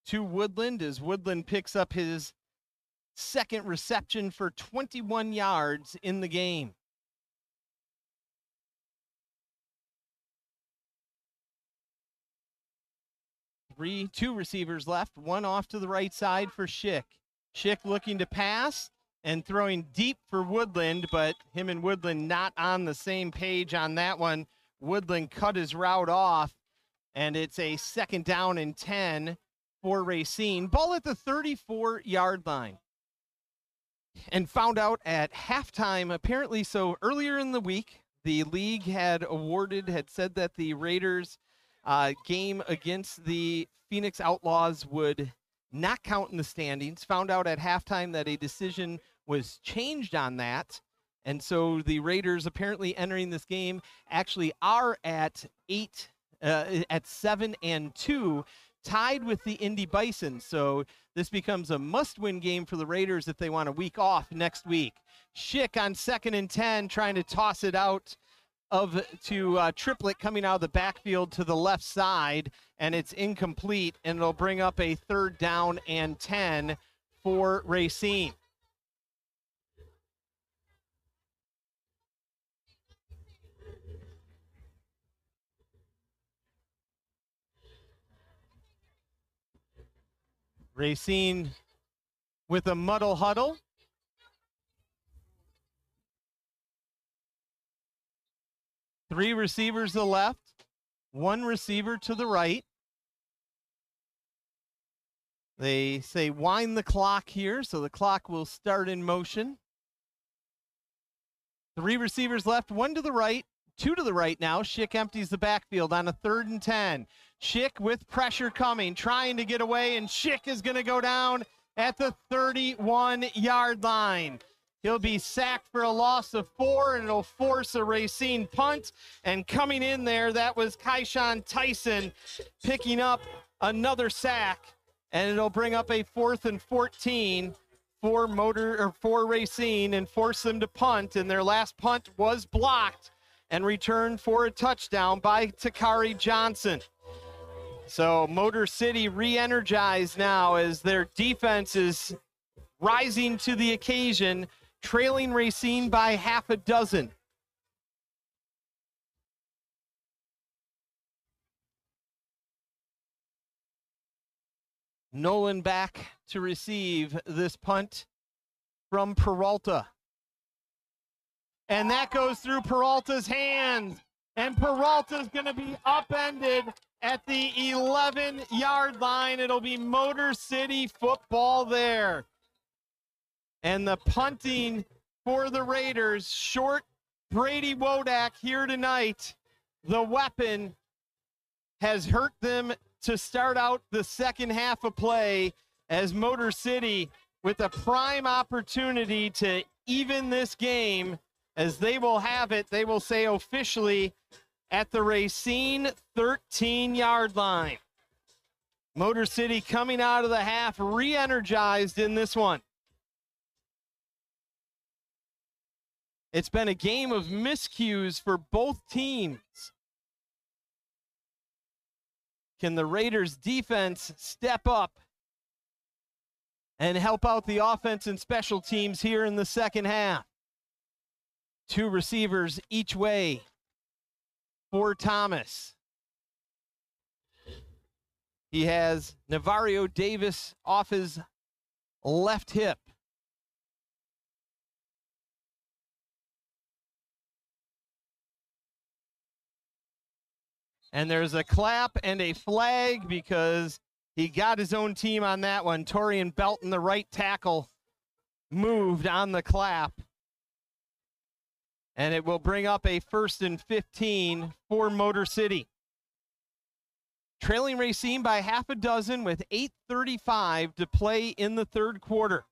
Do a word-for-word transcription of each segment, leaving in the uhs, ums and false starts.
to Woodland as Woodland picks up his second reception for twenty-one yards in the game. Three, two receivers left, one off to the right side for Schick. Schick looking to pass and throwing deep for Woodland, but him and Woodland not on the same page on that one. Woodland cut his route off, and it's a second down and ten for Racine. Ball at the thirty-four yard line. And found out at halftime, apparently, so earlier in the week, the league had awarded, had said that the Raiders uh, game against the Phoenix Outlaws would not count in the standings. Found out at halftime that a decision was changed on that. And so the Raiders apparently entering this game actually are at eight, uh, at seven and two, tied with the Indy Bison. So this becomes a must-win game for the Raiders if they want a week off next week. Schick on second and ten, trying to toss it out of to uh, Triplett coming out of the backfield to the left side, and it's incomplete, and it'll bring up a third down and ten for Racine. Racine with a muddle huddle. Three receivers to the left, one receiver to the right. They say wind the clock here, so the clock will start in motion. Three receivers left, one to the right, two to the right now. Schick empties the backfield on a third and ten. Schick with pressure coming, trying to get away, and Schick is going to go down at the thirty-one yard line. He'll be sacked for a loss of four, and it'll force a Racine punt. And coming in there, that was Kaishan Tyson picking up another sack, and it'll bring up a fourth and fourteen for Motor or for Racine and force them to punt. And their last punt was blocked and returned for a touchdown by Takari Johnson. So Motor City re-energized now as their defense is rising to the occasion, trailing Racine by half a dozen. Nolan back to receive this punt from Peralta. And that goes through Peralta's hands. And Peralta's going to be upended at the eleven yard line. It'll be Motor City football there. And the punting for the Raiders, short Brady Wodak here tonight. The weapon has hurt them to start out the second half of play as Motor City with a prime opportunity to even this game, as they will have it, they will say officially, at the Racine thirteen yard line. Motor City coming out of the half re-energized in this one. It's been a game of miscues for both teams. Can the Raiders defense step up and help out the offense and special teams here in the second half? Two receivers each way for Thomas. He has Navario Davis off his left hip. And there's a clap and a flag because he got his own team on that one. Torian Belton, the right tackle, moved on the clap. And it will bring up a first and fifteen for Motor City. Trailing Racine by half a dozen with eight thirty-five to play in the third quarter.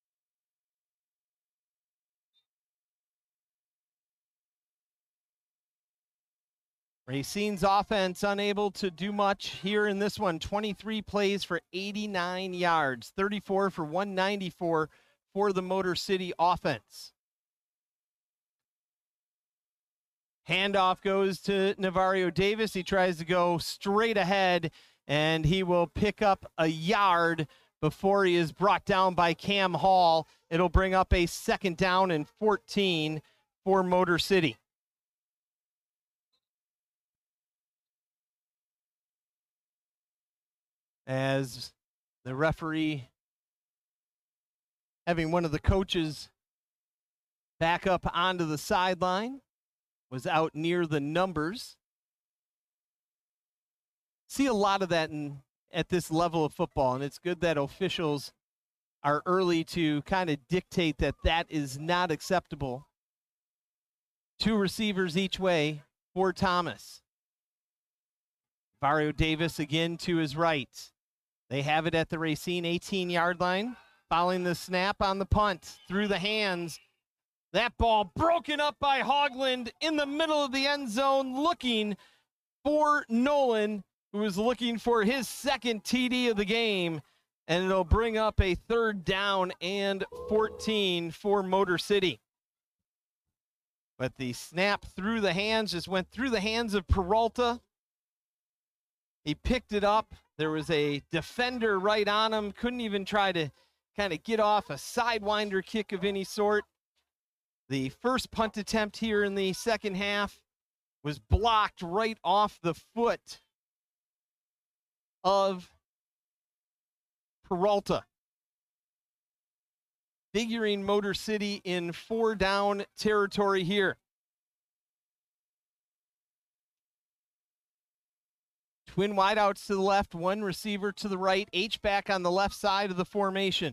Racine's offense unable to do much here in this one. twenty-three plays for eighty-nine yards, thirty-four for one ninety-four for the Motor City offense. Handoff goes to Navario Davis. He tries to go straight ahead, and he will pick up a yard before he is brought down by Cam Hall. It'll bring up a second down and fourteen for Motor City. As the referee having one of the coaches back up onto the sideline, was out near the numbers. See a lot of that in, at this level of football, and it's good that officials are early to kind of dictate that that is not acceptable. Two receivers each way for Thomas. Vario Davis again to his right. They have it at the Racine eighteen-yard line. Following the snap on the punt through the hands. That ball broken up by Hogland in the middle of the end zone, looking for Nolan, who is looking for his second T D of the game. And it'll bring up a third down and fourteen for Motor City. But the snap through the hands just went through the hands of Peralta. He picked it up. There was a defender right on him. Couldn't even try to kind of get off a sidewinder kick of any sort. The first punt attempt here in the second half was blocked right off the foot of Peralta. Figuring Motor City in four down territory here. Twin wideouts to the left, one receiver to the right, H-back on the left side of the formation.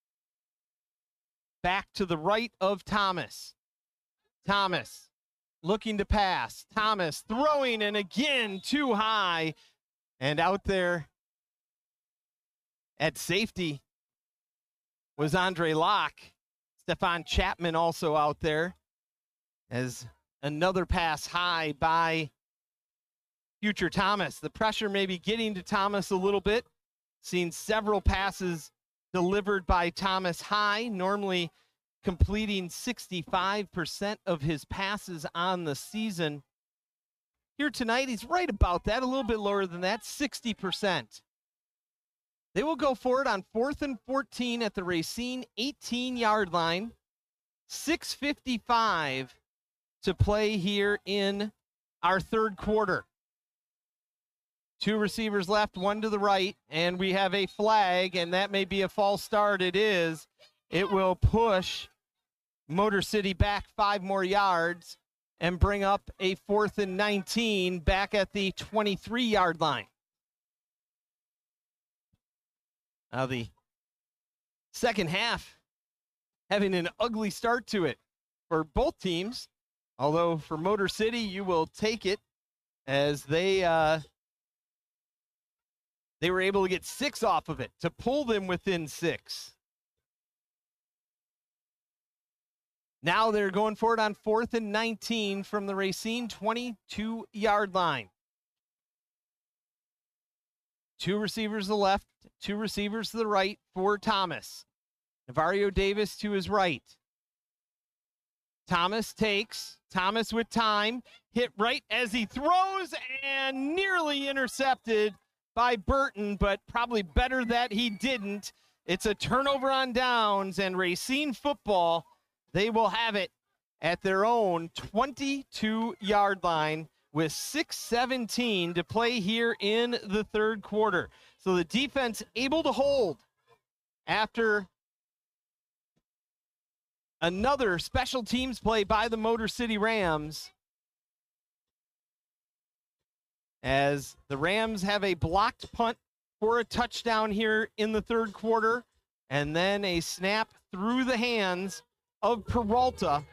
Back to the right of Thomas. Thomas looking to pass. Thomas throwing, and again too high. And out there at safety was Andre Locke. Stefan Chapman also out there as another pass high by future Thomas. The pressure may be getting to Thomas a little bit. Seen several passes delivered by Thomas high, normally completing sixty-five percent of his passes on the season. Here tonight, he's right about that, a little bit lower than that, sixty percent. They will go for it on fourth and fourteen at the Racine eighteen-yard line. six fifty-five to play here in our third quarter. Two receivers left, one to the right, and we have a flag, and that may be a false start. It is. It will push Motor City back five more yards and bring up a fourth and nineteen back at the twenty-three-yard line. Now the second half having an ugly start to it for both teams, although for Motor City, you will take it as they uh, they were able to get six off of it to pull them within six. Now they're going for it on fourth and nineteen from the Racine twenty-two-yard line. Two receivers to the left, two receivers to the right for Thomas. Navario Davis to his right. Thomas takes, Thomas with time, hit right as he throws and nearly intercepted by Burton, but probably better that he didn't. It's a turnover on downs, and Racine football, they will have it at their own twenty-two-yard line with six seventeen to play here in the third quarter. So the defense able to hold after another special teams play by the Motor City Rams, as the Rams have a blocked punt for a touchdown here in the third quarter, and then a snap through the hands of Peralta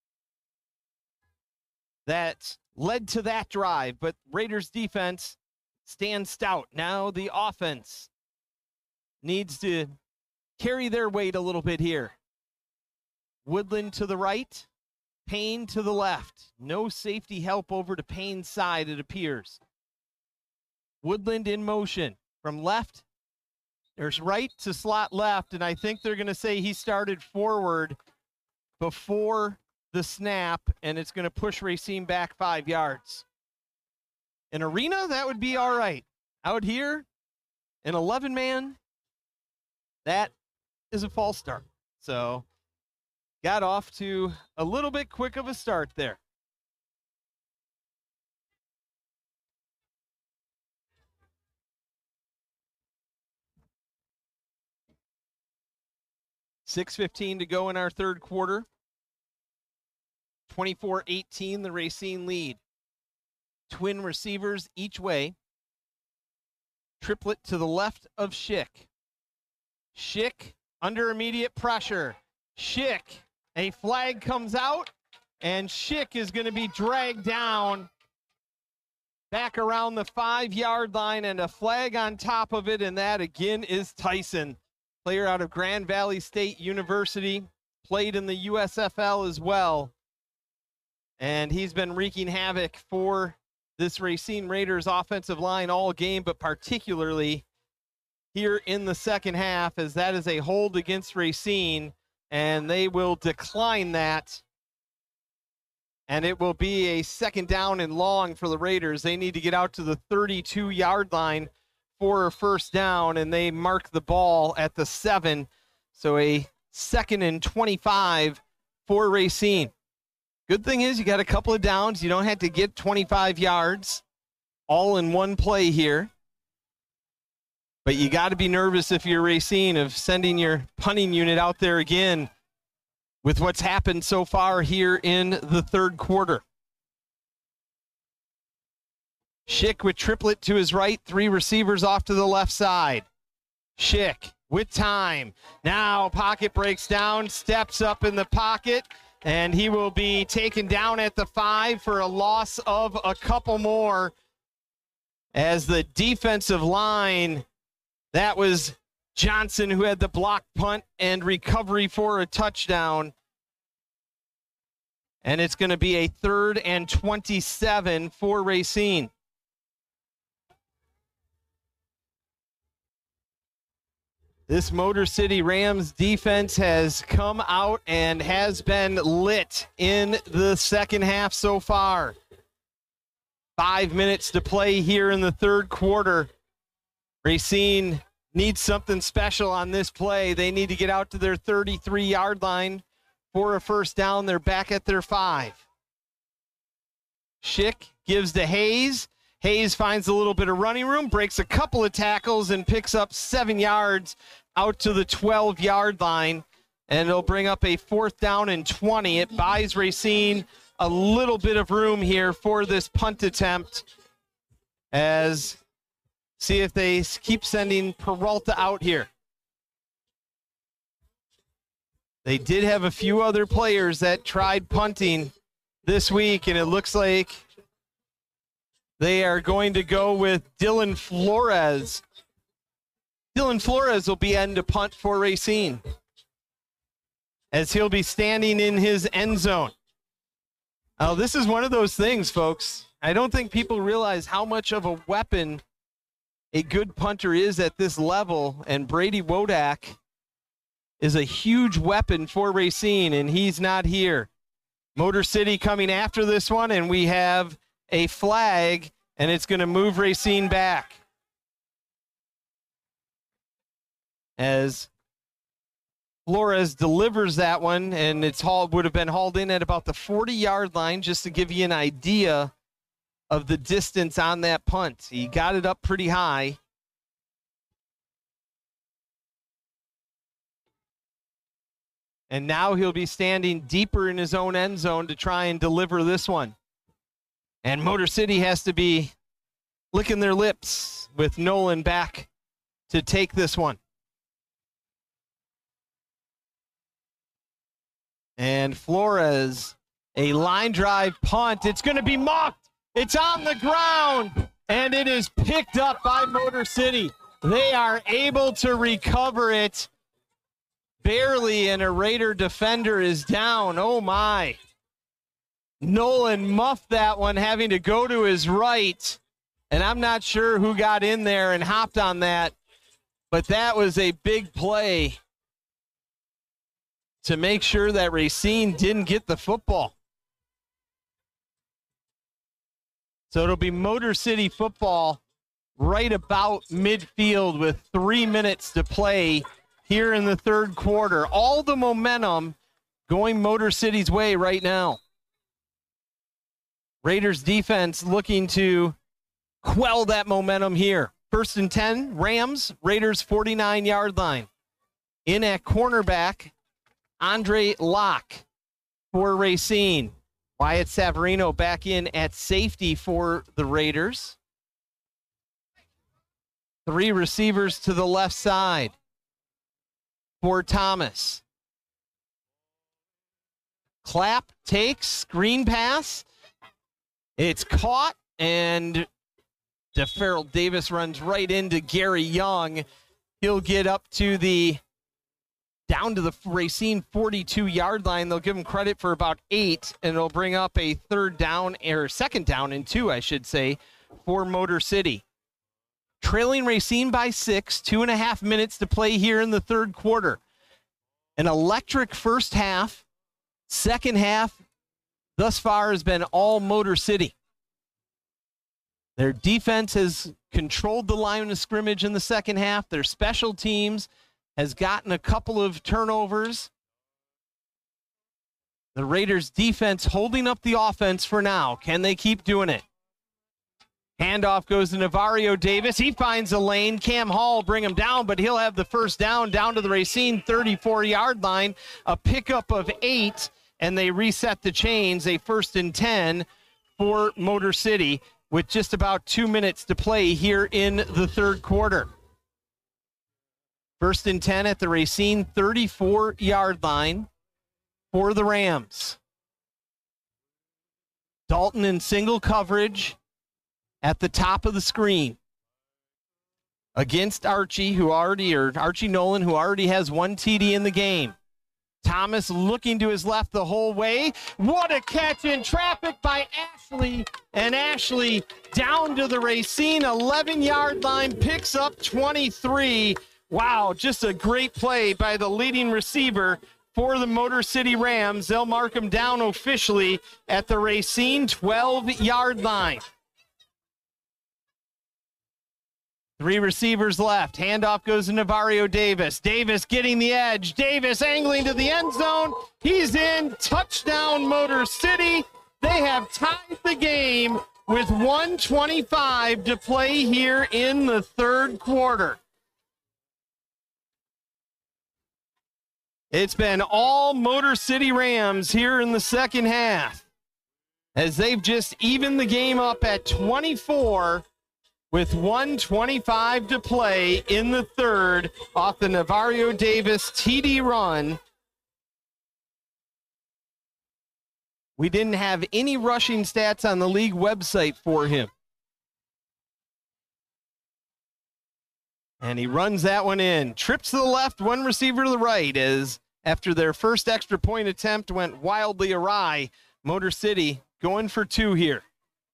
that led to that drive, but Raiders defense stands stout. Now the offense needs to carry their weight a little bit here. Woodland to the right, Payne to the left. No safety help over to Payne's side, it appears. Woodland in motion from left. There's right to slot left, and I think they're going to say he started forward before the snap, and it's going to push Racine back five yards. In arena, that would be all right. Out here, an eleven man, that is a false start. So got off to a little bit quick of a start there. six fifteen to go in our third quarter. twenty-four eighteen, the Racine lead. Twin receivers each way. Triplet to the left of Schick. Schick under immediate pressure. Schick, a flag comes out, and Schick is going to be dragged down back around the five-yard line, and a flag on top of it, and that again is Tyson, player out of Grand Valley State University, played in the U S F L as well, and he's been wreaking havoc for this Racine Raiders offensive line all game, but particularly here in the second half, as that is a hold against Racine, and they will decline that. And it will be a second down and long for the Raiders. They need to get out to the thirty-two-yard line for a first down, and they mark the ball at the seven. So a second and twenty-five for Racine. Good thing is you got a couple of downs. You don't have to get twenty-five yards all in one play here. But you got to be nervous if you're Racine of sending your punting unit out there again with what's happened so far here in the third quarter. Schick with triplet to his right, three receivers off to the left side. Schick with time. Now pocket breaks down, steps up in the pocket, and he will be taken down at the five for a loss of a couple more as the defensive line, that was Johnson who had the block punt and recovery for a touchdown. And it's going to be a third and twenty-seven for Racine. This Motor City Rams defense has come out and has been lit in the second half so far. Five minutes to play here in the third quarter. Racine needs something special on this play. They need to get out to their thirty-three-yard line for a first down. They're back at their five. Schick gives to Hayes. Hayes finds a little bit of running room, breaks a couple of tackles, and picks up seven yards out to the twelve-yard line. And it'll bring up a fourth down and twenty. It buys Racine a little bit of room here for this punt attempt, as see if they keep sending Peralta out here. They did have a few other players that tried punting this week, and it looks like they are going to go with Dylan Flores. Dylan Flores will be end to punt for Racine, as he'll be standing in his end zone. Oh, this is one of those things, folks. I don't think people realize how much of a weapon a good punter is at this level, and Brady Wodak is a huge weapon for Racine, and he's not here. Motor City coming after this one, and we have a flag, and it's going to move Racine back, as Flores delivers that one, and it's hauled, would have been hauled in at about the forty-yard line, just to give you an idea of the distance on that punt. He got it up pretty high. And now he'll be standing deeper in his own end zone to try and deliver this one. And Motor City has to be licking their lips with Nolan back to take this one. And Flores, a line drive punt. It's going to be mocked. It's on the ground, and it is picked up by Motor City. They are able to recover it barely, and a Raider defender is down. Oh, my. Nolan muffed that one, having to go to his right, and I'm not sure who got in there and hopped on that, but that was a big play to make sure that Racine didn't get the football. So it'll be Motor City football right about midfield with three minutes to play here in the third quarter. All the momentum going Motor City's way right now. Raiders defense looking to quell that momentum here. First and ten, Rams, Raiders forty-nine-yard line. In at cornerback, Andre Locke for Racine. Wyatt Savarino back in at safety for the Raiders. Three receivers to the left side for Thomas. Clapp takes, screen pass. It's caught, and DeFerrell Davis runs right into Gary Young. He'll get up to the, down to the Racine forty-two-yard line. They'll give him credit for about eight, and it'll bring up a third down, or second down and two, I should say, for Motor City. Trailing Racine by six, two and a half minutes to play here in the third quarter. An electric first half. Second half thus far has been all Motor City. Their defense has controlled the line of scrimmage in the second half. Their special teams has gotten a couple of turnovers. The Raiders defense holding up the offense for now. Can they keep doing it? Handoff goes to Navario Davis. He finds a lane. Cam Hall bring him down, but he'll have the first down down to the Racine thirty-four-yard line. A pickup of eight, and they reset the chains. A first and ten for Motor City with just about two minutes to play here in the third quarter. First and ten at the Racine thirty-four-yard line for the Rams. Dalton in single coverage at the top of the screen against Archie, who already, or Archie Nolan, who already has one T D in the game. Thomas looking to his left the whole way. What a catch in traffic by Ashley. And Ashley down to the Racine eleven-yard line, picks up twenty-three. Wow, just a great play by the leading receiver for the Motor City Rams. They'll mark him down officially at the Racine twelve-yard line. Three receivers left. Handoff goes to Navario Davis. Davis getting the edge. Davis angling to the end zone. He's in. Touchdown, Motor City. They have tied the game with one twenty-five to play here in the third quarter. It's been all Motor City Rams here in the second half, as they've just evened the game up at twenty-four with one twenty-five to play in the third off the Navario Davis T D run. We didn't have any rushing stats on the league website for him. And he runs that one in. Trips to the left, one receiver to the right, as after their first extra point attempt went wildly awry, Motor City going for two here.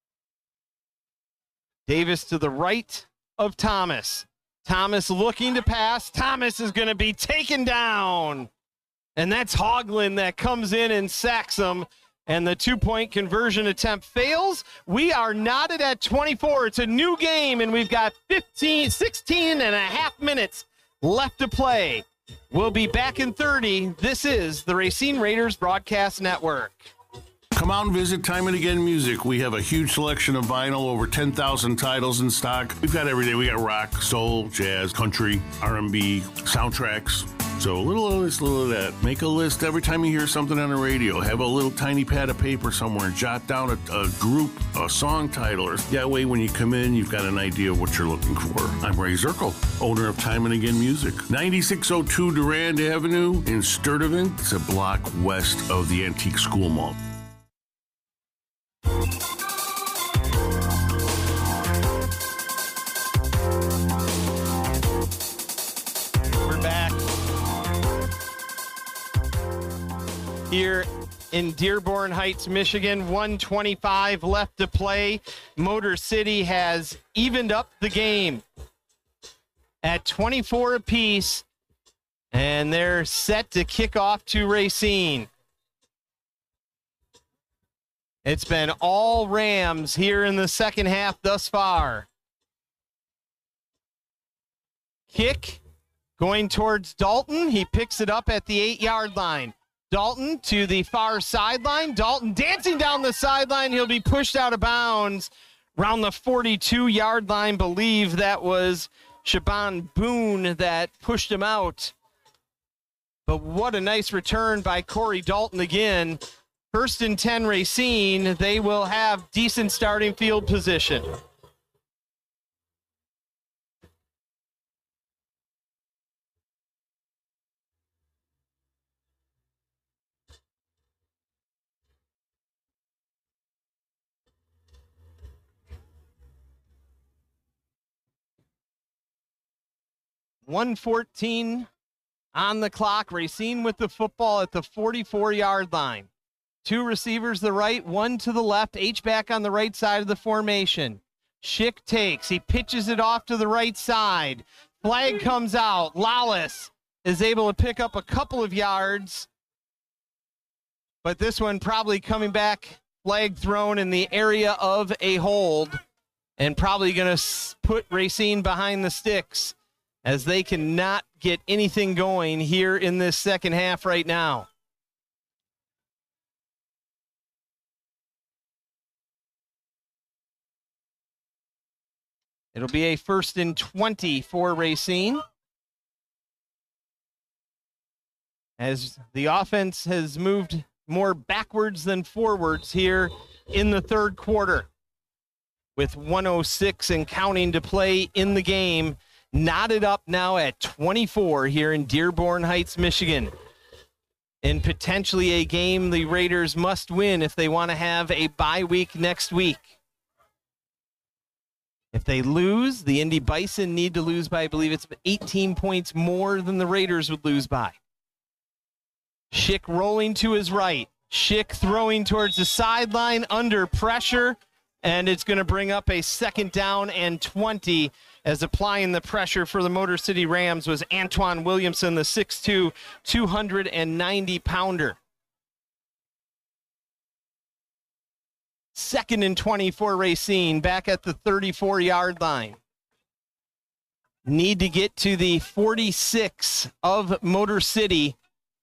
Davis to the right of Thomas. Thomas looking to pass. Thomas is going to be taken down. And that's Hoagland that comes in and sacks him. And the two-point conversion attempt fails. We are knotted at twenty-four. It's a new game, and we've got fifteen, sixteen and a half minutes left to play. We'll be back in thirty. This is the Racine Raiders Broadcast Network. Come out and visit Time and Again Music. We have a huge selection of vinyl, over ten thousand titles in stock. We've got everything. We got rock, soul, jazz, country, R and B, soundtracks. So a little of this, a little of that. Make a list every time you hear something on the radio. Have a little tiny pad of paper somewhere. Jot down a, a group, a song title. Or that way when you come in, you've got an idea of what you're looking for. I'm Ray Zirkle, owner of Time and Again Music. ninety-six oh two Durand Avenue in Sturtevant. It's a block west of the Antique School Mall. We're back here in Dearborn Heights, Michigan. one twenty-five left to play. Motor City has evened up the game at twenty-four apiece, and they're set to kick off to Racine. It's been all Rams here in the second half thus far. Kick going towards Dalton. He picks it up at the eight-yard line. Dalton to the far sideline. Dalton dancing down the sideline. He'll be pushed out of bounds around the forty-two-yard line. Believe that was Shaban Boone that pushed him out. But what a nice return by Corey Dalton again. First and ten Racine. They will have decent starting field position. one fourteen on the clock. Racine with the football at the forty-four-yard line. Two receivers to the right, one to the left. H-back on the right side of the formation. Schick takes. He pitches it off to the right side. Flag comes out. Lawless is able to pick up a couple of yards. But this one probably coming back, flag thrown in the area of a hold. And probably going to put Racine behind the sticks, as they cannot get anything going here in this second half right now. It'll be a first and twenty for Racine, as the offense has moved more backwards than forwards here in the third quarter. With one oh six and counting to play in the game. Knotted up now at twenty-four here in Dearborn Heights, Michigan. In potentially a game the Raiders must win if they want to have a bye week next week. If they lose, the Indy Bison need to lose by, I believe it's eighteen points more than the Raiders would lose by. Schick rolling to his right. Schick throwing towards the sideline under pressure, and it's going to bring up a second down and twenty. As applying the pressure for the Motor City Rams was Antoine Williamson, the six two, two hundred ninety pounder. Second and twenty for Racine, back at the thirty-four-yard line. Need to get to the forty-six of Motor City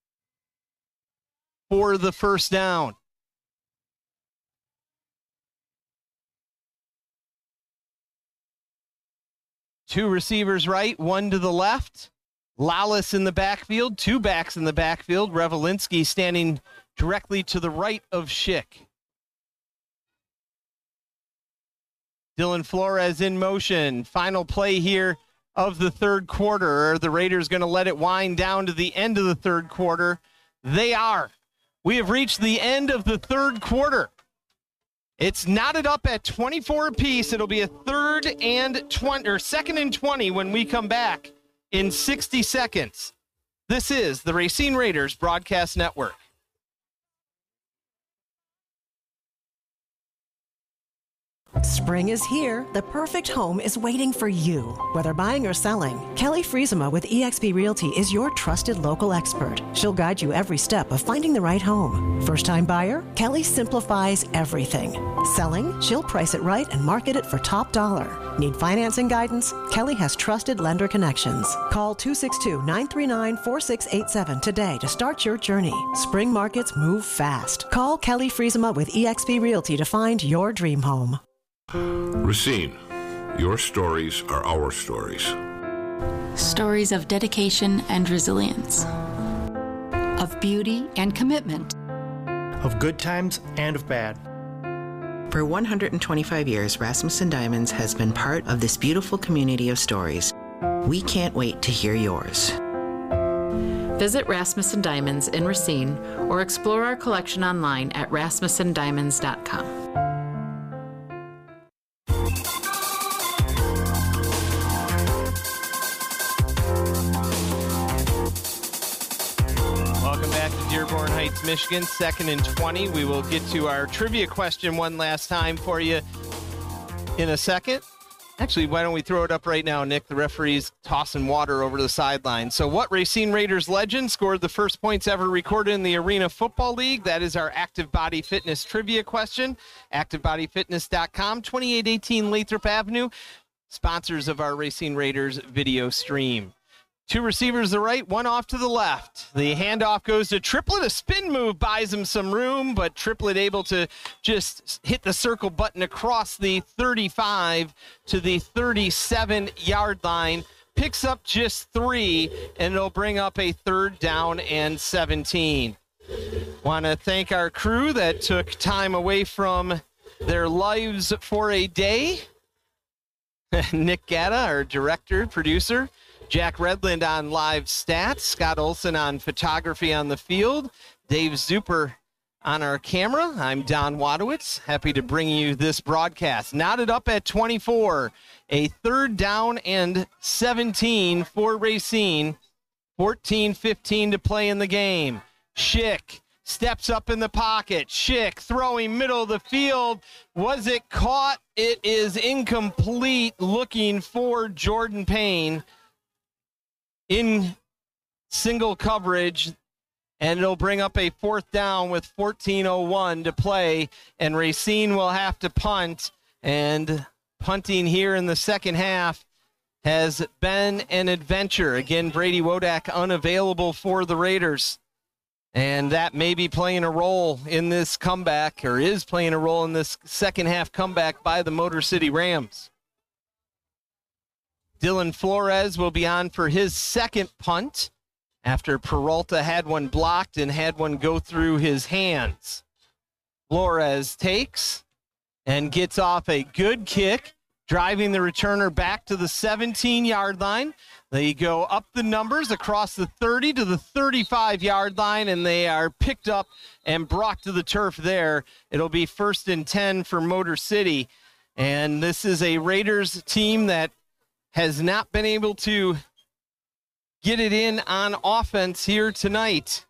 for the first down. Two receivers right, one to the left. Lawless in the backfield, two backs in the backfield. Revelinsky standing directly to the right of Schick. Dylan Flores in motion. Final play here of the third quarter. Are the Raiders going to let it wind down to the end of the third quarter? They are. We have reached the end of the third quarter. It's knotted up at twenty-four apiece. It'll be a third and twenty, or second and twenty when we come back in sixty seconds. This is the Racine Raiders Broadcast Network. Spring is here. The perfect home is waiting for you. Whether buying or selling, Kelly Friesema with eXp Realty is your trusted local expert. She'll guide you every step of finding the right home. First-time buyer? Kelly simplifies everything. Selling? She'll price it right and market it for top dollar. Need financing guidance? Kelly has trusted lender connections. Call two six two, nine three nine, four six eight seven today to start your journey. Spring markets move fast. Call Kelly Friesema with eXp Realty to find your dream home. Racine, your stories are our stories. Stories of dedication and resilience, of beauty and commitment, of good times and of bad. For one hundred twenty-five years, Rasmussen Diamonds has been part of this beautiful community of stories. We can't wait to hear yours. Visit Rasmussen Diamonds in Racine or explore our collection online at rasmussen diamonds dot com. Dearborn Heights, Michigan, second and twenty. We will get to our trivia question one last time for you in a second. Actually, why don't we throw it up right now, Nick? The referee's tossing water over the sideline. So what Racine Raiders legend scored the first points ever recorded in the Arena Football League? That is our Active Body Fitness trivia question. active body fitness dot com, twenty-eight eighteen Lathrop Avenue. sponsors of our Racine Raiders video stream. Two receivers to the right, one off to the left. The handoff goes to Triplett. A spin move buys him some room, but Triplett able to just hit the circle button across the thirty-five to the thirty-seven-yard line. Picks up just three, and it'll bring up a third down and seventeen. Want to thank our crew that took time away from their lives for a day. Nick Gatta, our director, producer. Jack Redland on live stats. Scott Olson on photography on the field. Dave Zuper on our camera. I'm Don Wadowitz. Happy to bring you this broadcast. Knotted up at twenty-four. A third down and seventeen for Racine. fourteen fifteen to play in the game. Schick steps up in the pocket. Schick throwing middle of the field. Was it caught? It is incomplete. Looking for Jordan Payne in single coverage, and it'll bring up a fourth down with fourteen oh one to play, and Racine will have to punt, and punting here in the second half has been an adventure. Again, Brady Wodak unavailable for the Raiders, and that may be playing a role in this comeback, or is playing a role in this second half comeback by the Motor City Rams. Dylan Flores will be on for his second punt after Peralta had one blocked and had one go through his hands. Flores takes and gets off a good kick, driving the returner back to the seventeen-yard line. They go up the numbers across the thirty to the thirty-five-yard line, and they are picked up and brought to the turf there. It'll be first and ten for Motor City, and this is a Raiders team that has not been able to get it in on offense here tonight.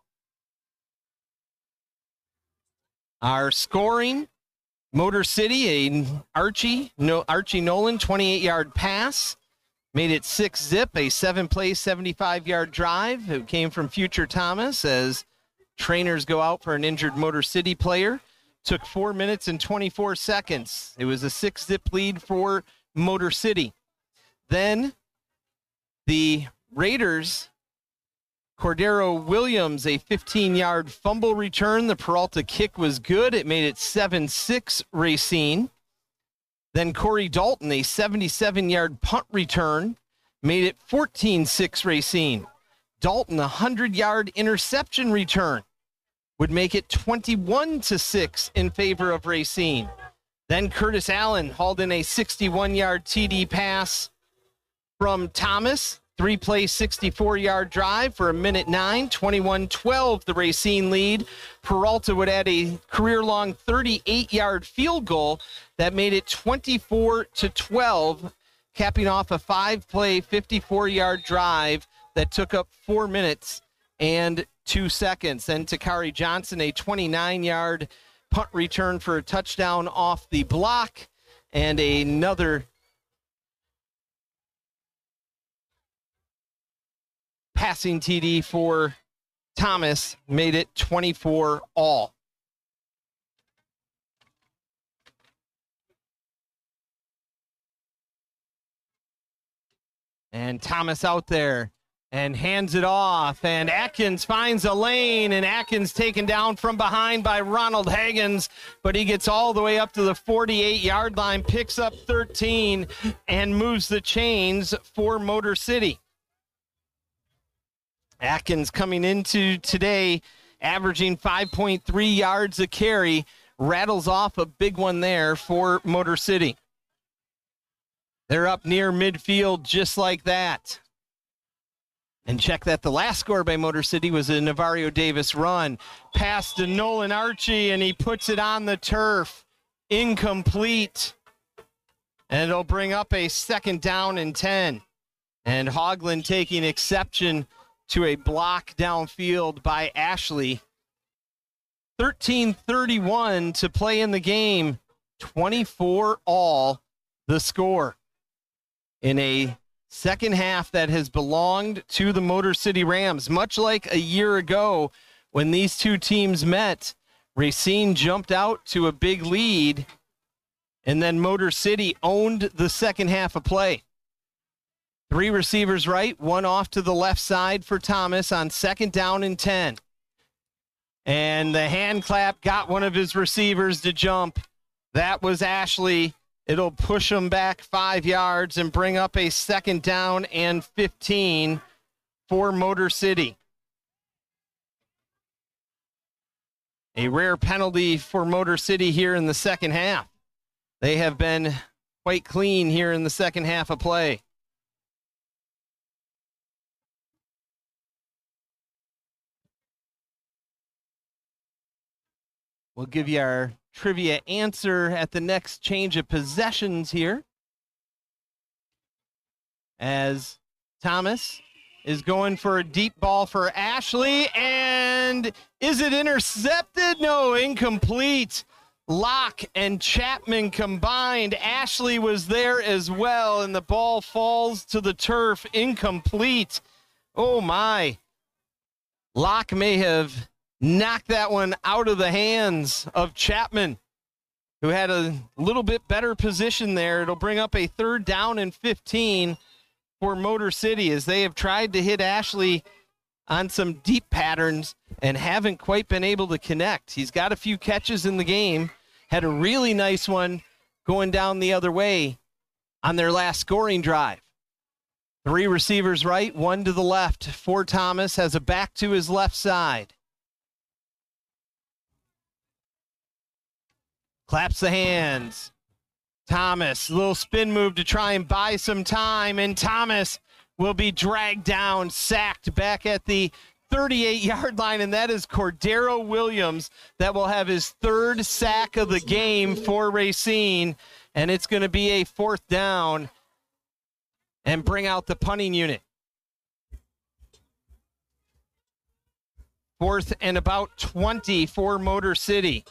Our scoring, Motor City, a Archie, no, Archie Nolan, twenty-eight-yard pass, made it six zip, a seven-play, seventy-five-yard drive. It came from Future Thomas as trainers go out for an injured Motor City player. Took four minutes and twenty-four seconds. It was a six-zip lead for Motor City. Then the Raiders, Cordero Williams, a fifteen-yard fumble return. The Peralta kick was good. It made it seven six Racine. Then Corey Dalton, a seventy-seven-yard punt return, made it fourteen six Racine. Dalton, a hundred-yard interception return, would make it twenty-one to six in favor of Racine. Then Curtis Allen hauled in a sixty-one-yard T D pass from Thomas, three-play, sixty-four-yard drive for a minute nine, twenty-one twelve, the Racine lead. Peralta would add a career-long thirty-eight-yard field goal that made it twenty-four to twelve, capping off a five-play, fifty-four-yard drive that took up four minutes and two seconds. Then Takari Johnson, a twenty-nine-yard punt return for a touchdown off the block, and another passing T D for Thomas made it twenty-four all. And Thomas out there and hands it off, and Atkins finds a lane, and Atkins taken down from behind by Ronald Hagens, but he gets all the way up to the forty-eight-yard line, picks up thirteen, and moves the chains for Motor City. Atkins coming into today, averaging five point three yards a carry, rattles off a big one there for Motor City. They're up near midfield just like that. And check that the last score by Motor City was a Navario Davis run. Pass to Nolan Archie, and he puts it on the turf. Incomplete. And it'll bring up a second down and ten. And Hoagland taking exception to a block downfield by Ashley. thirteen thirty-one to play in the game. twenty-four all the score. In a second half that has belonged to the Motor City Rams. Much like a year ago when these two teams met, Racine jumped out to a big lead And then Motor City owned the second half of play. Three receivers right, one off to the left side for Thomas on second down and ten. And the hand clap got one of his receivers to jump. That was Ashley. It'll push him back five yards and bring up a second down and fifteen for Motor City. A rare penalty for Motor City here in the second half. They have been quite clean here in the second half of play. We'll give you our trivia answer at the next change of possessions here. As Thomas is going for a deep ball for Ashley, and is it intercepted? No, incomplete. Locke and Chapman combined. Ashley was there as well, and the ball falls to the turf, incomplete. Oh my. Locke may have knocked that one out of the hands of Chapman, who had a little bit better position there. It'll bring up a third down and fifteen for Motor City as they have tried to hit Ashley on some deep patterns and haven't quite been able to connect. He's got a few catches in the game, had a really nice one going down the other way on their last scoring drive. Three receivers right, one to the left for Thomas, has a back to his left side. Claps the hands. Thomas, little spin move to try and buy some time, and Thomas will be dragged down, sacked back at the thirty-eight-yard line, and that is Cordero Williams. That will have his third sack of the game for Racine, and it's going to be a fourth down and bring out the punting unit. Fourth and about twenty for Motor City.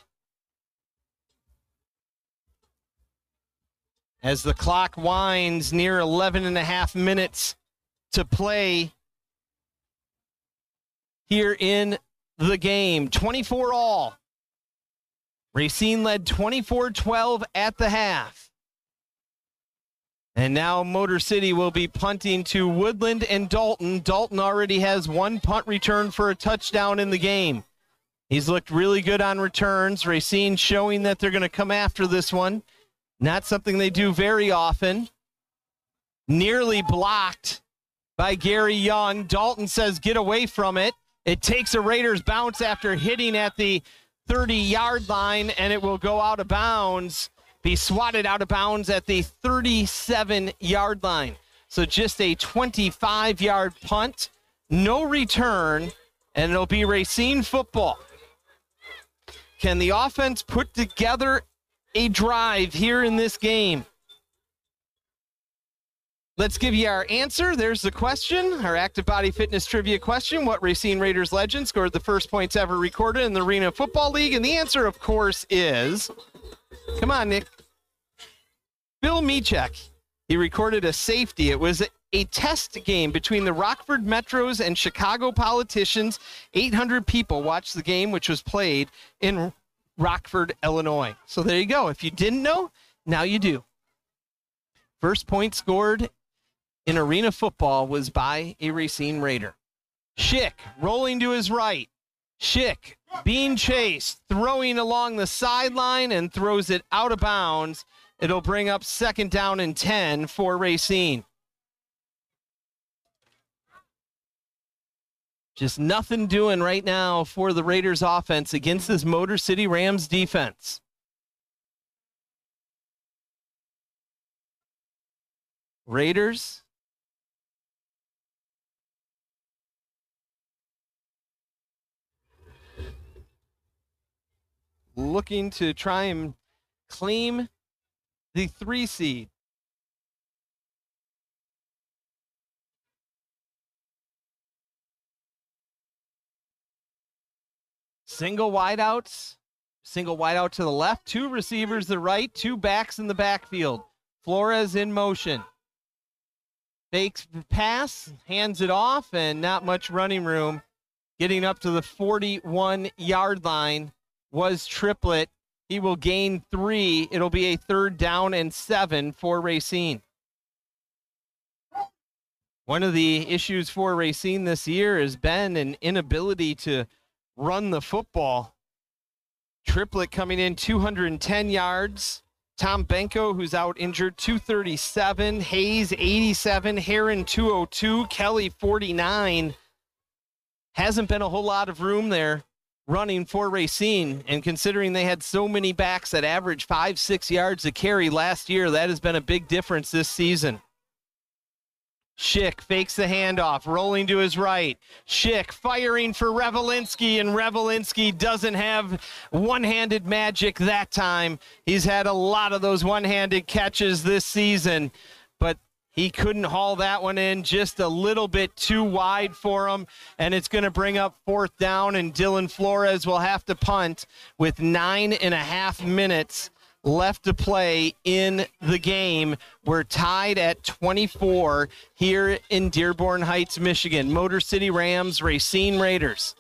As the clock winds near eleven and a half minutes to play here in the game. twenty-four all. Racine led twenty-four twelve at the half. And now Motor City will be punting to Woodland and Dalton. Dalton already has one punt return for a touchdown in the game. He's looked really good on returns. Racine showing that they're going to come after this one. Not something they do very often. Nearly blocked by Gary Young. Dalton says, get away from it. It takes a Raiders bounce after hitting at the thirty-yard line, and it will go out of bounds, be swatted out of bounds at the thirty-seven-yard line. So just a twenty-five-yard punt, no return, and it'll be Racine football. Can the offense put together a drive here in this game? Let's give you our answer. There's the question, our active body fitness trivia question. What Racine Raiders legend scored the first points ever recorded in the Arena Football League? And the answer, of course, is, come on, Nick, Bill Mechek. He recorded a safety. It was a test game between the Rockford Metros and Chicago Politicians. eight hundred people watched the game, which was played in Rockford, Illinois. So there you go. If you didn't know, now you do. First point scored in Arena Football was by a Racine Raider. Schick rolling to his right. Schick being chased, throwing along the sideline and throws it out of bounds. It'll bring up second down and ten for Racine. Just nothing doing right now for the Raiders offense against this Motor City Rams defense. Raiders looking to try and claim the three seed. Single wideouts, single wideout to the left, two receivers to the right, two backs in the backfield. Flores in motion. Fakes the pass, hands it off, and not much running room. Getting up to the forty-one-yard line was Triplett. He will gain three. It'll be a third down and seven for Racine. One of the issues for Racine this year has been an inability to run the football. Triplett coming in two hundred ten yards. Tom Benko, who's out injured, two thirty-seven. Hayes, eighty-seven. Heron, two oh two. Kelly, forty-nine. Hasn't been a whole lot of room there running for Racine, and considering they had so many backs that averaged five, six yards a carry last year, that has been a big difference this season. Schick fakes the handoff, rolling to his right. Schick firing for Revelinsky, and Revelinsky doesn't have one-handed magic that time. He's had a lot of those one-handed catches this season, but he couldn't haul that one in, just a little bit too wide for him, and it's going to bring up fourth down, and Dylan Flores will have to punt with nine and a half minutes left to play in the game. We're tied at twenty-four here in Dearborn Heights, Michigan. Motor City Rams, Racine Raiders.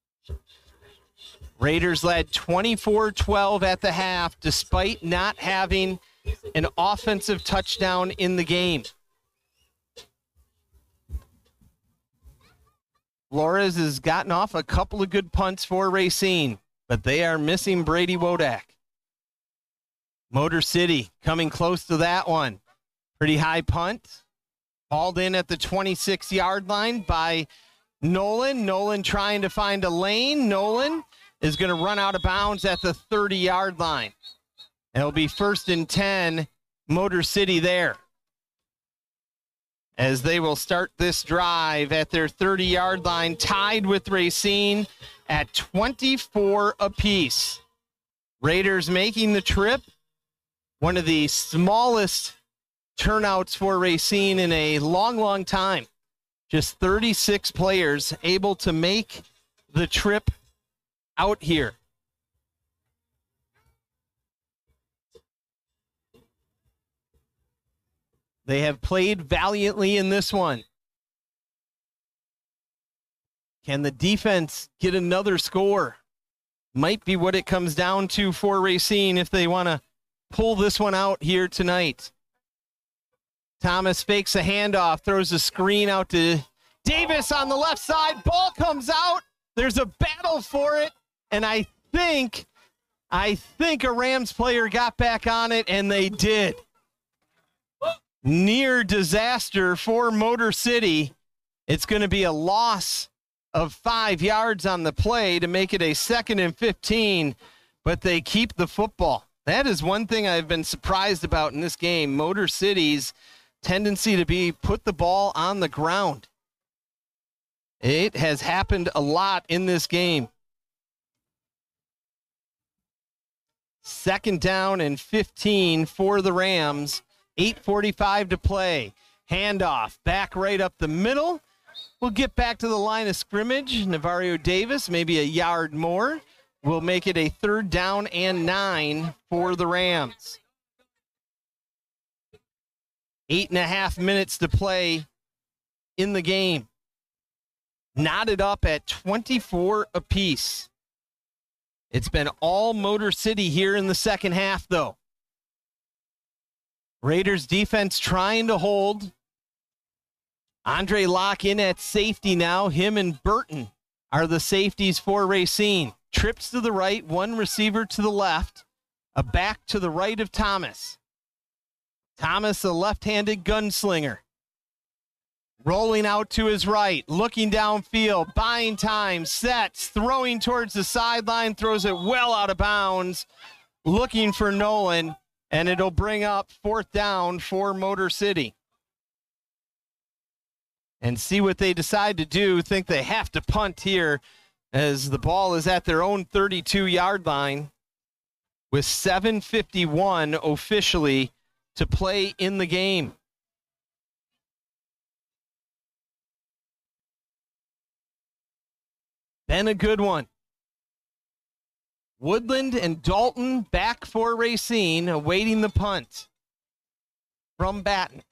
Raiders led twenty-four twelve at the half, despite not having an offensive touchdown in the game. Flores has gotten off a couple of good punts for Racine, but they are missing Brady Wodak. Motor City coming close to that one. Pretty high punt. Hauled in at the twenty-six-yard line by Nolan. Nolan trying to find a lane. Nolan is going to run out of bounds at the thirty-yard line. It'll be first and ten, Motor City there, as they will start this drive at their thirty-yard line, tied with Racine at twenty-four apiece. Raiders making the trip. One of the smallest turnouts for Racine in a long, long time. Just thirty-six players able to make the trip out here. They have played valiantly in this one. Can the defense get another score? Might be what it comes down to for Racine if they want to pull this one out here tonight. Thomas fakes a handoff, throws a screen out to Davis on the left side. Ball comes out. There's a battle for it, and I think, I think a Rams player got back on it, and they did. Near disaster for Motor City. It's going to be a loss of five yards on the play to make it a second and fifteen, but they keep the football. That is one thing I've been surprised about in this game. Motor City's tendency to be put the ball on the ground. It has happened a lot in this game. Second down and fifteen for the Rams. eight forty-five to play. Handoff back right up the middle. We'll get back to the line of scrimmage. Navario Davis, maybe a yard more, will make it a third down and nine for the Rams. Eight and a half minutes to play in the game. Knotted up at twenty-four apiece. It's been all Motor City here in the second half, though. Raiders defense trying to hold. Andre Locke in at safety now. Him and Burton are the safeties for Racine. Trips to the right, one receiver to the left, a back to the right of Thomas. Thomas, a left-handed gunslinger. Rolling out to his right, looking downfield, buying time, sets, throwing towards the sideline, throws it well out of bounds, looking for Nolan, and it'll bring up fourth down for Motor City. And see what they decide to do. Think they have to punt here as the ball is at their own thirty-two-yard line with seven fifty-one officially to play in the game. Been a good one. Woodland and Dalton back for Racine, awaiting the punt from Batten.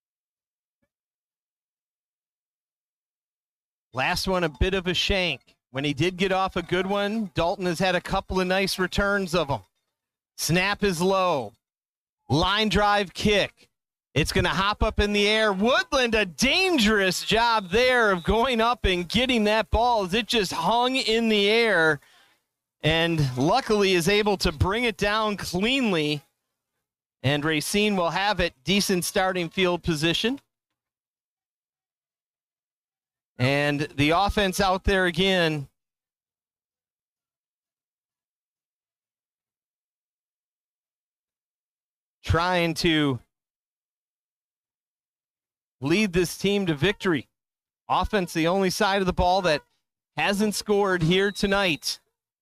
Last one, a bit of a shank. When he did get off a good one, Dalton has had a couple of nice returns of them. Snap is low. Line drive kick. It's going to hop up in the air. Woodland, a dangerous job there of going up and getting that ball as it just hung in the air, and luckily is able to bring it down cleanly. And Racine will have it. Decent starting field position. And the offense out there again. Trying to lead this team to victory. Offense, the only side of the ball that hasn't scored here tonight.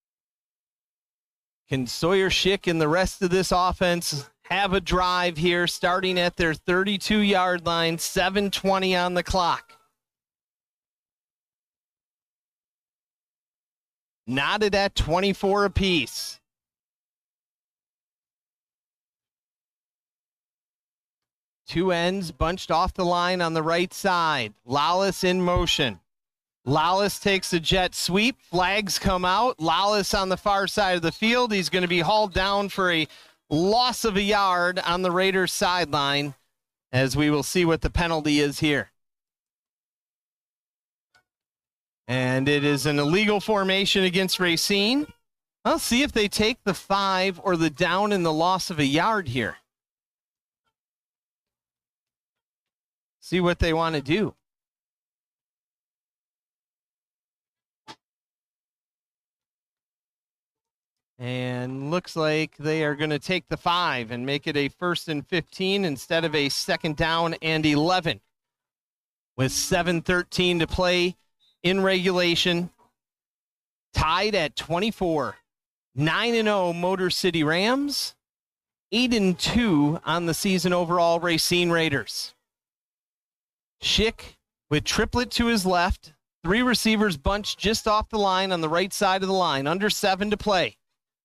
Can Sawyer Schick and the rest of this offense have a drive here starting at their thirty-two-yard line, seven twenty on the clock? Knotted at twenty-four apiece. Two ends bunched off the line on the right side. Lawless in motion. Lawless takes a jet sweep. Flags come out. Lawless on the far side of the field. He's going to be hauled down for a loss of a yard on the Raiders sideline, as we will see what the penalty is here. And it is an illegal formation against Racine. I'll see if they take the five or the down and the loss of a yard here. See what they want to do. And looks like they are going to take the five and make it a first and fifteen instead of a second down and eleven. With seven thirteen to play in regulation. Tied at twenty-four. nine and oh Motor City Rams. eight and two on the season overall Racine Raiders. Schick with triplet to his left. Three receivers bunched just off the line on the right side of the line. Under seven to play.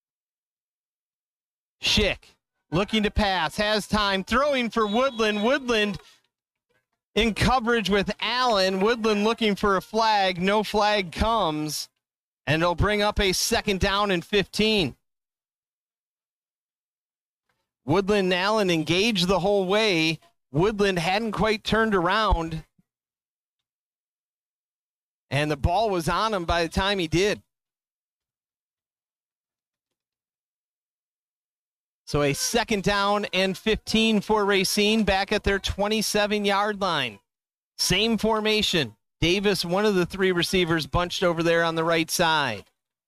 Schick looking to pass. Has time. Throwing for Woodland. Woodland in coverage with Allen. Woodland looking for a flag. No flag comes. And it'll bring up a second down and fifteen. Woodland and Allen engaged the whole way. Woodland hadn't quite turned around. And the ball was on him by the time he did. So a second down and fifteen for Racine back at their twenty-seven-yard line. Same formation. Davis, one of the three receivers, bunched over there on the right side.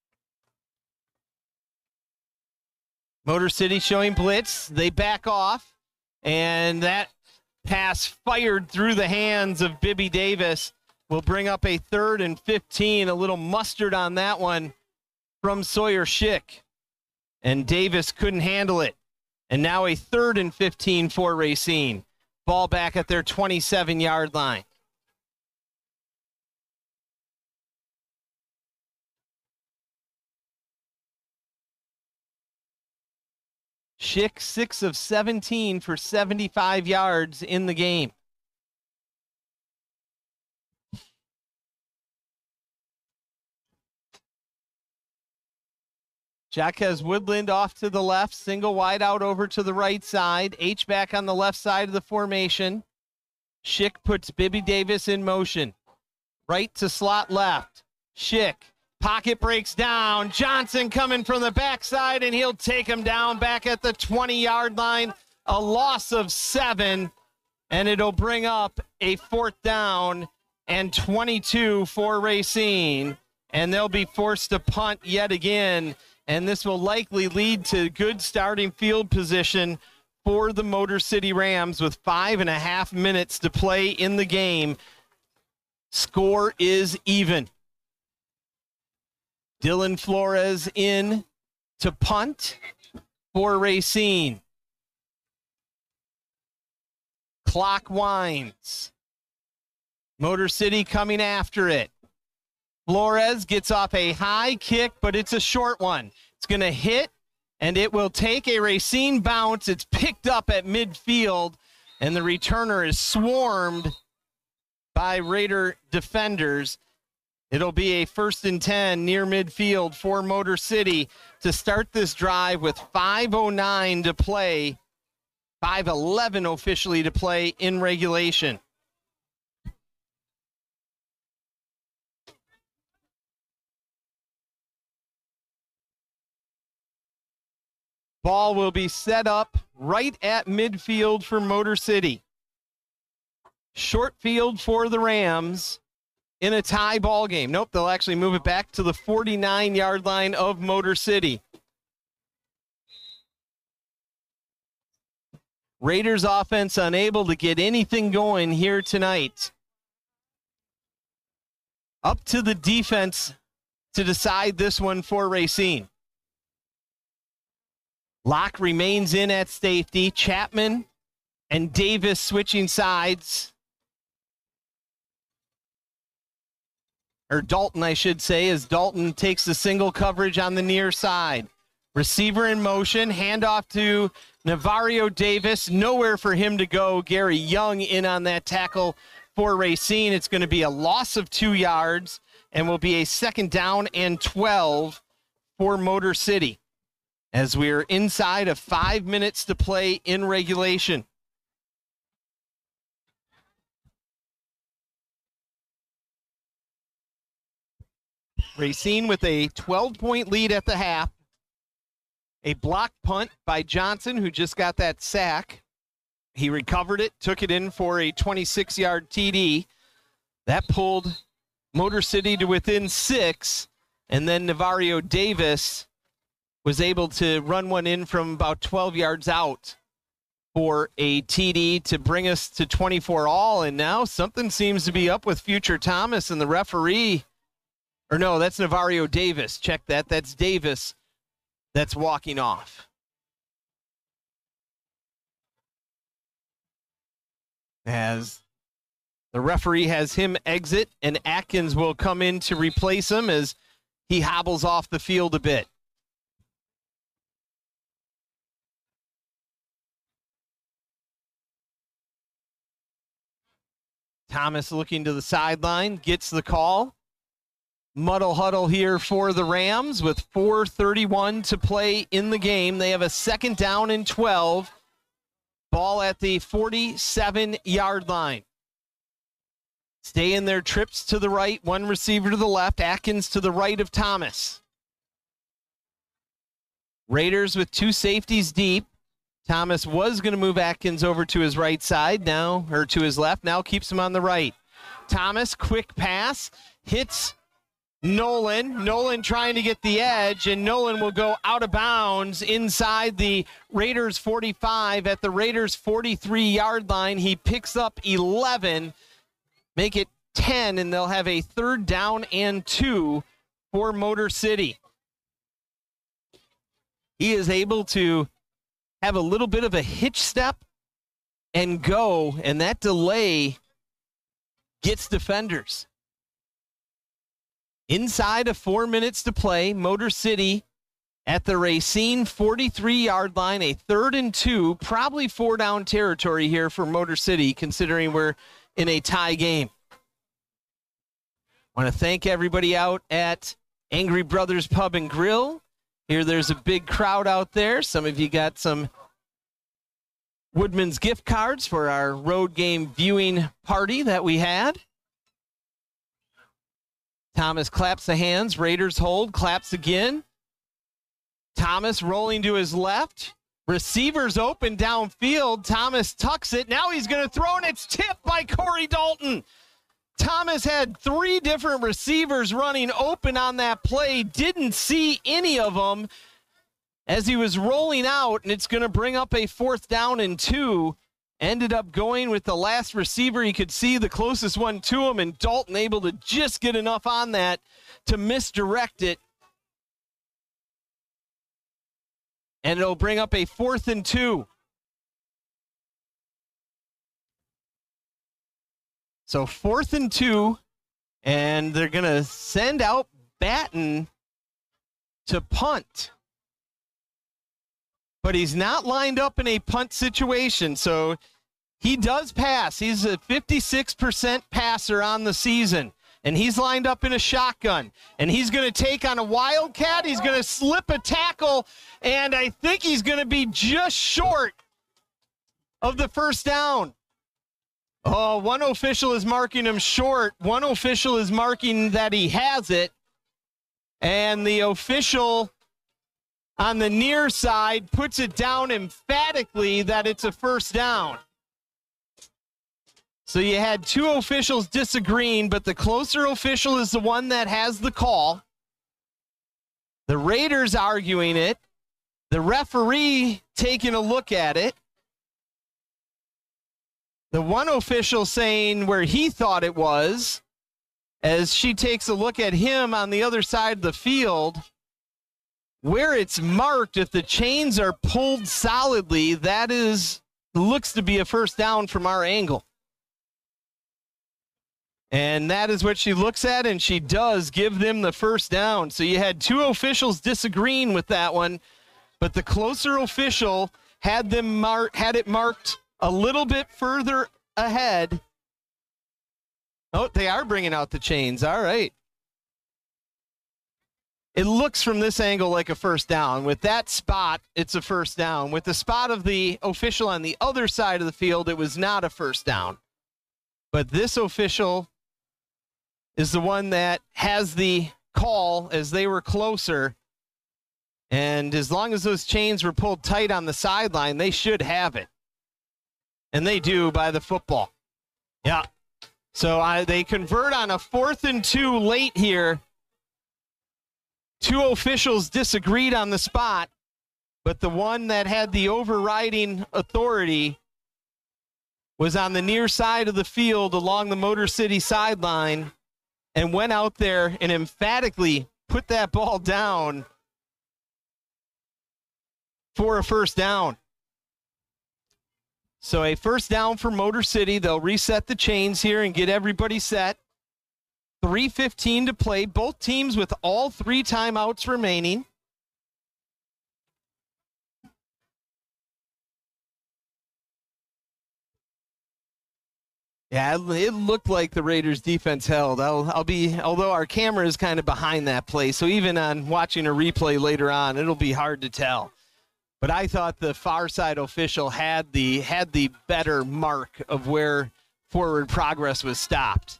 Motor City showing blitz. They back off. And that pass fired through the hands of Bibby Davis will bring up a third and fifteen. A little mustard on that one from Sawyer Schick. And Davis couldn't handle it. And now a third and fifteen for Racine. Ball back at their twenty-seven-yard line. Schick, six of seventeen for seventy-five yards in the game. Jaquez Woodland off to the left, single wide out over to the right side. H back on the left side of the formation. Schick puts Bibby Davis in motion. Right to slot left. Schick. Pocket breaks down. Johnson coming from the backside, and he'll take him down back at the twenty-yard line. A loss of seven, and it'll bring up a fourth down and twenty-two for Racine. And they'll be forced to punt yet again, and this will likely lead to good starting field position for the Motor City Rams with five and a half minutes to play in the game. Score is even. Dylan Flores in to punt for Racine. Clock winds. Motor City coming after it. Flores gets off a high kick, but it's a short one. It's going to hit, and it will take a Racine bounce. It's picked up at midfield, and the returner is swarmed by Raider defenders. It'll be a first and ten near midfield for Motor City to start this drive with five oh nine to play, five eleven officially to play in regulation. Ball will be set up right at midfield for Motor City. Short field for the Rams in a tie ball game. Nope, they'll actually move it back to the forty-nine-yard line of Motor City. Raiders offense unable to get anything going here tonight. Up to the defense to decide this one for Racine. Locke remains in at safety. Chapman and Davis switching sides. Or Dalton, I should say, as Dalton takes the single coverage on the near side. Receiver in motion, handoff to Navario Davis. Nowhere for him to go. Gary Young in on that tackle for Racine. It's going to be a loss of two yards and will be a second down and twelve for Motor City, as we're inside of five minutes to play in regulation. Racine with a twelve-point lead at the half. A block punt by Johnson, who just got that sack. He recovered it, took it in for a twenty-six-yard T D. That pulled Motor City to within six, and then Navario Davis was able to run one in from about twelve yards out for a T D to bring us to twenty-four all. And now something seems to be up with Future Thomas and the referee. Or no, that's Navario Davis. Check that. That's Davis that's walking off. As the referee has him exit, and Atkins will come in to replace him as he hobbles off the field a bit. Thomas looking to the sideline, gets the call. Muddle huddle here for the Rams with four thirty-one to play in the game. They have a second down and twelve. Ball at the forty-seven-yard line. Stay in their trips to the right, one receiver to the left, Atkins to the right of Thomas. Raiders with two safeties deep. Thomas was going to move Atkins over to his right side now, or to his left, now keeps him on the right. Thomas, quick pass, hits Nolan. Nolan trying to get the edge, and Nolan will go out of bounds inside the Raiders forty-five at the Raiders forty-three-yard line. He picks up eleven, make it ten, and they'll have a third down and two for Motor City. He is able to have a little bit of a hitch step and go, and that delay gets defenders. Inside of four minutes to play, Motor City at the Racine forty-three-yard line, a third and two, probably four-down territory here for Motor City, considering we're in a tie game. Want to thank everybody out at Angry Brothers Pub and Grill. Here there's a big crowd out there. Some of you got some Woodman's gift cards for our road game viewing party that we had. Thomas claps the hands. Raiders hold. Claps again. Thomas rolling to his left. Receivers open downfield. Thomas tucks it. Now he's going to throw, and it's tipped by Corey Dalton. Thomas had three different receivers running open on that play. Didn't see any of them as he was rolling out, and it's going to bring up a fourth down and two. Ended up going with the last receiver he could see, the closest one to him, and Dalton able to just get enough on that to misdirect it. And it'll bring up a fourth and two. So fourth and two, and they're going to send out Batten to punt. But he's not lined up in a punt situation, so he does pass. He's a fifty-six percent passer on the season. and he's lined up in a shotgun, and he's going to take on a Wildcat. He's going to slip a tackle, and I think he's going to be just short of the first down. Oh, one official is marking him short. One official is marking that he has it, and the official on the near side puts it down emphatically that it's a first down. So you had two officials disagreeing, but the closer official is the one that has the call. The Raiders arguing it. The referee taking a look at it. The one official saying where he thought it was, as she takes a look at him on the other side of the field. Where it's marked, if the chains are pulled solidly, that is looks to be a first down from our angle. And that is what she looks at, and she does give them the first down. So you had two officials disagreeing with that one, but the closer official had them mar- had it marked a little bit further ahead. Oh, they are bringing out the chains. All right. It looks from this angle like a first down. With that spot, it's a first down. With the spot of the official on the other side of the field, it was not a first down. But this official is the one that has the call as they were closer. And as long as those chains were pulled tight on the sideline, they should have it. And they do by the football. Yeah. So I, they convert on a fourth and two late here. Two officials disagreed on the spot, but the one that had the overriding authority was on the near side of the field along the Motor City sideline and went out there and emphatically put that ball down for a first down. So a first down for Motor City. They'll reset the chains here and get everybody set. three fifteen to play. Both teams with all three timeouts remaining. Yeah, it looked like the Raiders defense held. I'll, I'll be, although our camera is kind of behind that play, so even on watching a replay later on, it'll be hard to tell. But I thought the far side official had the had the better mark of where forward progress was stopped.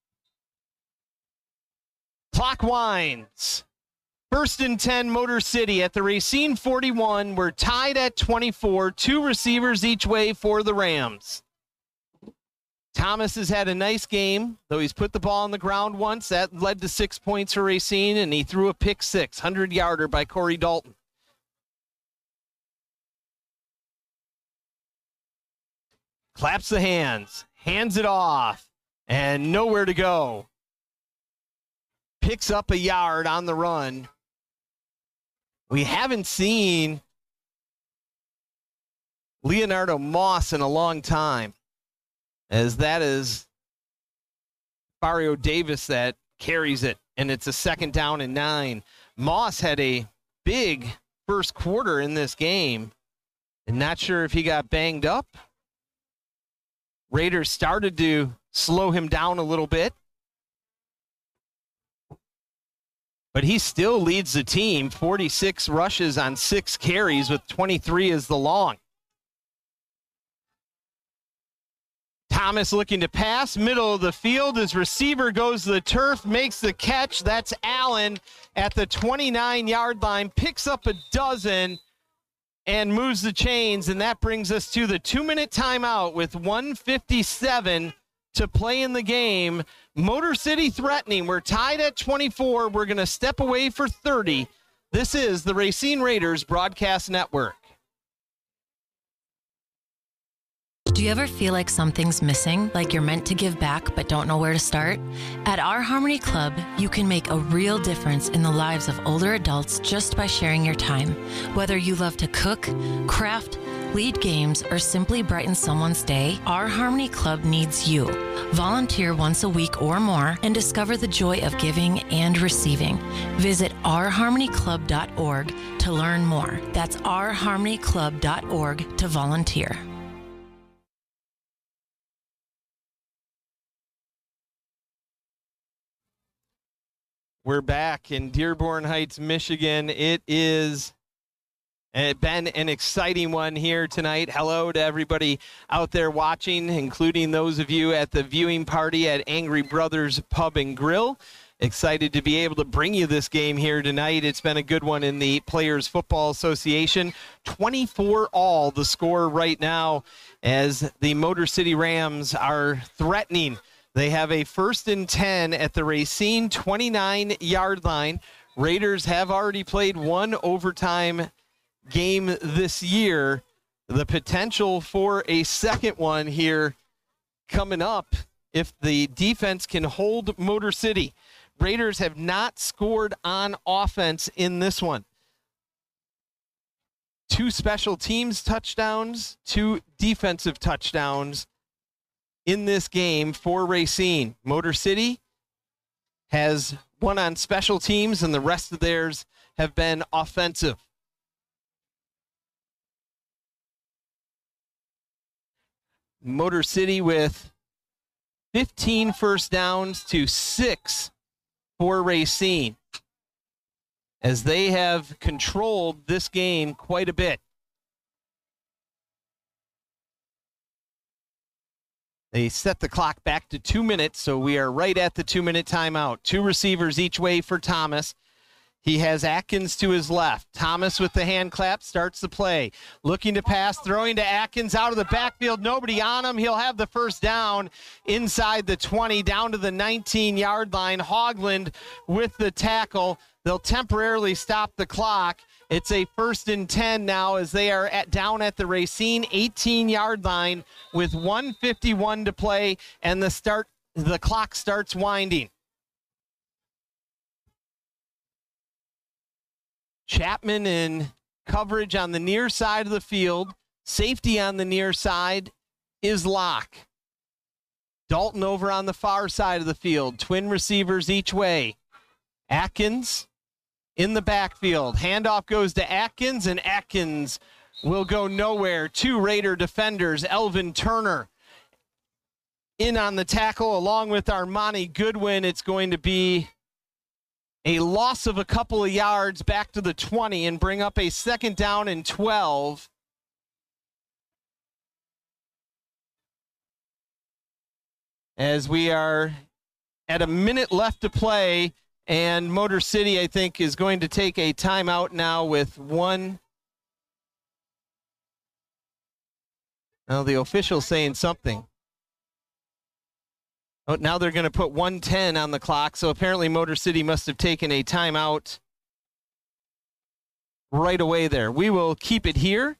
Clock winds. First and ten, Motor City at the Racine forty-one. We're tied at twenty-four. Two receivers each way for the Rams. Thomas has had a nice game, though he's put the ball on the ground once. That led to six points for Racine, and he threw a pick six, hundred-yarder by Corey Dalton. Claps the hands, hands it off, and nowhere to go. Picks up a yard on the run. We haven't seen Leonardo Moss in a long time, as that is Fario Davis that carries it, and it's a second down and nine. Moss had a big first quarter in this game, and not sure if he got banged up. Raiders started to slow him down a little bit, but he still leads the team. forty-six rushes on six carries with twenty-three as the long. Thomas looking to pass, middle of the field. His receiver goes to the turf, makes the catch. That's Allen at the twenty-nine-yard line, picks up a dozen and moves the chains, and that brings us to the two-minute timeout with one fifty-seven to play in the game. Motor City threatening. We're tied at twenty-four. We're going to step away for thirty. This is the Racine Raiders Broadcast Network. Do you ever feel like something's missing, like you're meant to give back but don't know where to start? At Our Harmony Club, you can make a real difference in the lives of older adults just by sharing your time. Whether you love to cook, craft, lead games, or simply brighten someone's day, Our Harmony Club needs you. Volunteer once a week or more and discover the joy of giving and receiving. Visit our harmony club dot org to learn more. That's our harmony club dot org to volunteer. We're back in Dearborn Heights, Michigan. It is it's been an exciting one here tonight. Hello to everybody out there watching, including those of you at the viewing party at Angry Brothers Pub and Grill. Excited to be able to bring you this game here tonight. It's been a good one in the Players Football Association. twenty-four all the score right now as the Motor City Rams are threatening. They have a first and ten at the Racine twenty-nine yard line. Raiders have already played one overtime game this year. The potential for a second one here coming up if the defense can hold Motor City. Raiders have not scored on offense in this one. Two special teams touchdowns, two defensive touchdowns in this game for Racine. Motor City has one on special teams, and the rest of theirs have been offensive. Motor City with fifteen first downs to six for Racine, as they have controlled this game quite a bit. They set the clock back to two minutes, so we are right at the two-minute timeout. Two receivers each way for Thomas. He has Atkins to his left. Thomas with the hand clap starts the play. Looking to pass, throwing to Atkins out of the backfield. Nobody on him. He'll have the first down inside the twenty, down to the nineteen yard line. Hogland with the tackle. They'll temporarily stop the clock. It's a first and ten now as they are at, down at the Racine eighteen yard line with one fifty-one to play, and the start the clock starts winding. Chapman in coverage on the near side of the field. Safety on the near side is Locke. Dalton over on the far side of the field. Twin receivers each way. Atkins in the backfield. Handoff goes to Atkins, and Atkins will go nowhere. Two Raider defenders, Elvin Turner in on the tackle along with Armani Goodwin. It's going to be a loss of a couple of yards back to the twenty and bring up a second down and twelve. As we are at a minute left to play, and Motor City, I think, is going to take a timeout now with one. Now the official's saying something. Oh, now they're going to put one ten on the clock, so apparently Motor City must have taken a timeout right away there. We will keep it here.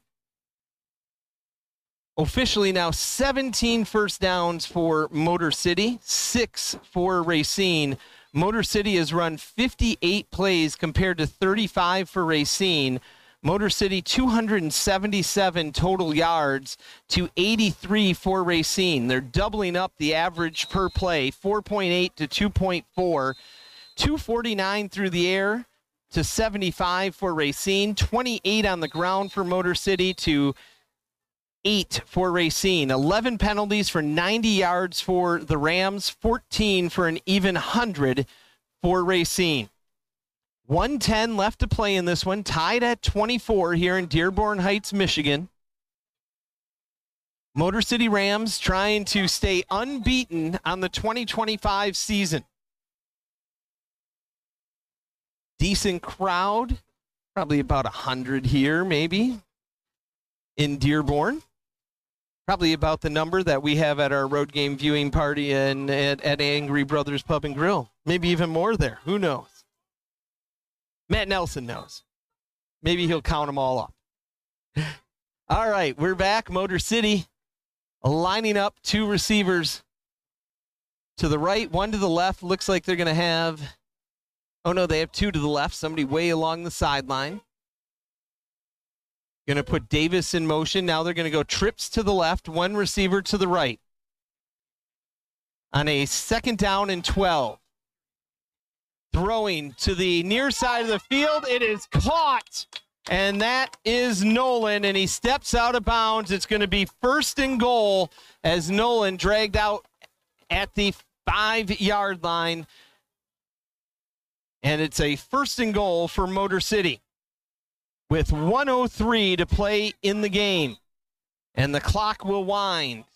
Officially now seventeen first downs for Motor City, six for Racine. Motor City has run fifty-eight plays compared to thirty-five for Racine. Motor City two hundred seventy-seven total yards to eighty-three for Racine. They're doubling up the average per play, four point eight to two point four. two forty-nine through the air to seventy-five for Racine. twenty-eight on the ground for Motor City to eight for Racine. eleven penalties for ninety yards for the Rams. fourteen for an even one hundred for Racine. one ten left to play in this one, tied at twenty-four here in Dearborn Heights, Michigan. Motor City Rams trying to stay unbeaten on the twenty twenty-five season. Decent crowd, probably about one hundred here maybe in Dearborn. Probably about the number that we have at our road game viewing party and at, at Angry Brothers Pub and Grill. Maybe even more there. Who knows? Matt Nelson knows. Maybe he'll count them all up. All right, we're back. Motor City lining up two receivers to the right, one to the left. Looks like they're going to have, oh no, they have two to the left. Somebody way along the sideline. Going to put Davis in motion. Now they're going to go trips to the left, one receiver to the right. On a second down and twelve. Throwing to the near side of the field. It is caught. And that is Nolan. And he steps out of bounds. It's going to be first and goal as Nolan dragged out at the five-yard line. And it's a first and goal for Motor City with one oh three to play in the game. And the clock will wind.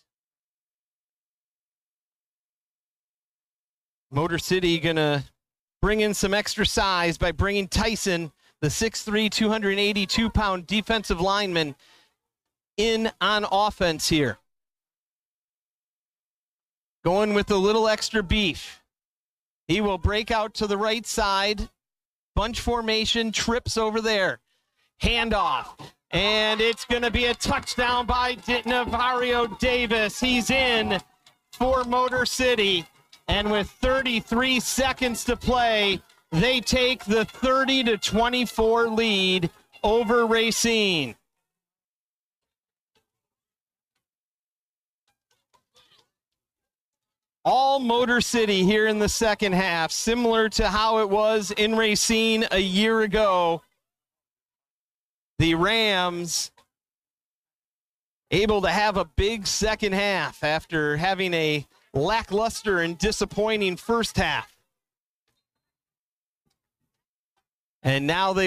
Motor City going to bring in some extra size by bringing Tyson, the six three, two hundred eighty-two pound defensive lineman, in on offense here. Going with a little extra beef. He will break out to the right side. Bunch formation, trips over there. Handoff. And it's going to be a touchdown by Navario Davis. He's in for Motor City. And with thirty-three seconds to play, they take the thirty to twenty-four lead over Racine. All Motor City here in the second half, similar to how it was in Racine a year ago. The Rams able to have a big second half after having a lackluster and disappointing first half. And now they